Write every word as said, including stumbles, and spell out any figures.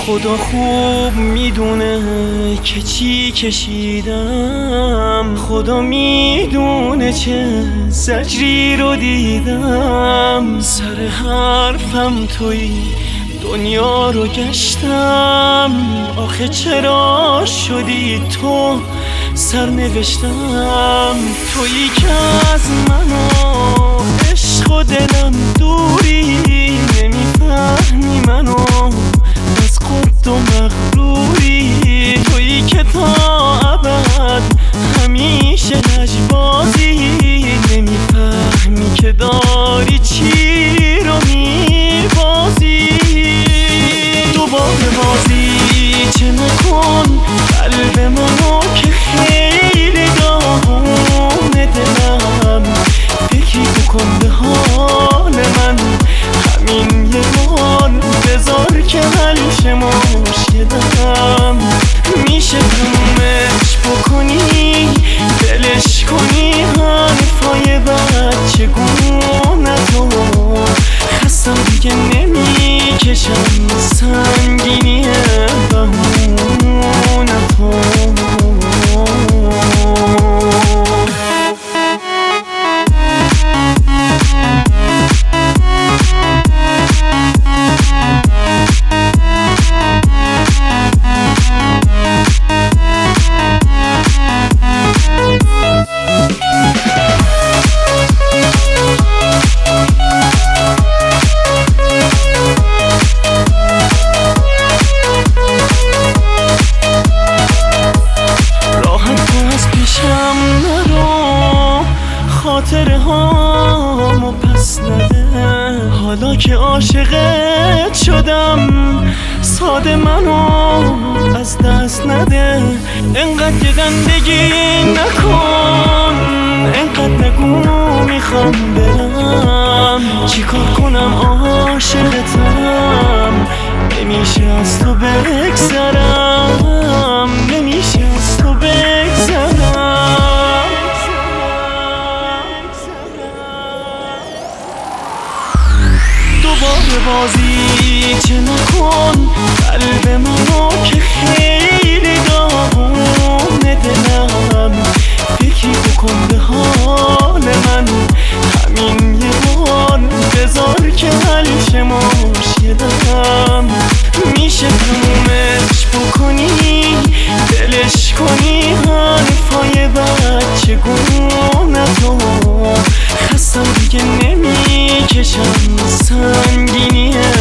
خدا خوب میدونه که چی کشیدم، خدا میدونه چه زجری رو دیدم. سر حرفم توی دنیا رو گشتم، آخه چرا شدی تو سرنوشتم؟ تویی که از من و عشق و دلم دوری، نمیفهمی منو از خود و مغروری. تویی که تا ابد همیشه لجبازی، نمیفهمی که داری چی رو میبازی. دوباره بازی چه نکن قلب منو که خیلی داغونه دلم. فکری بکن به حال من، همین یه بار بذار که حل شه مشکلم. میشه تمومش بکنی دلش کنی حرفای بچه گونتو. خستم دیگه نمیکشم سنگینی بهونتو. خاطره هامو پس نده، حالا که عاشقت شدم ساده منو از دست نده. انقدر گدندگی نکن، انقدر نگو میخوام برم. چی کار کنم عاشقتم، نمیشه از تو بگذرم، نمیشه از تو بگذرم. دوباره بازی چه نکن قلب منو که خیلی داغونه دلم. فکری بکن به حال من، همین یه بار بذار که حل شه مشکلم. میشه تمومش بکنی دلش کنی حرفای بچه گونتو. خستم دیگه نمیکشم سنگینی